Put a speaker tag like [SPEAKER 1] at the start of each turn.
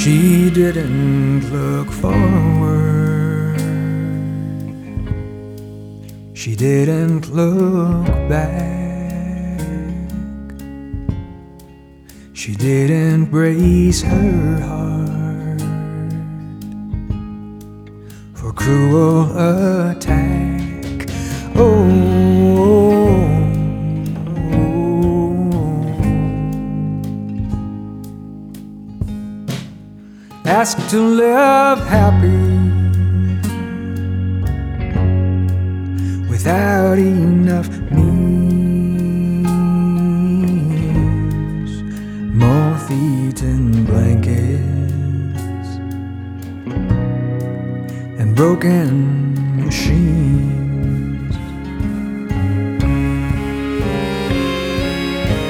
[SPEAKER 1] She didn't look forward, she didn't look back, she didn't brace her heart for cruel attack. Asked to live happy without enough means, moth-eaten blankets and broken machines.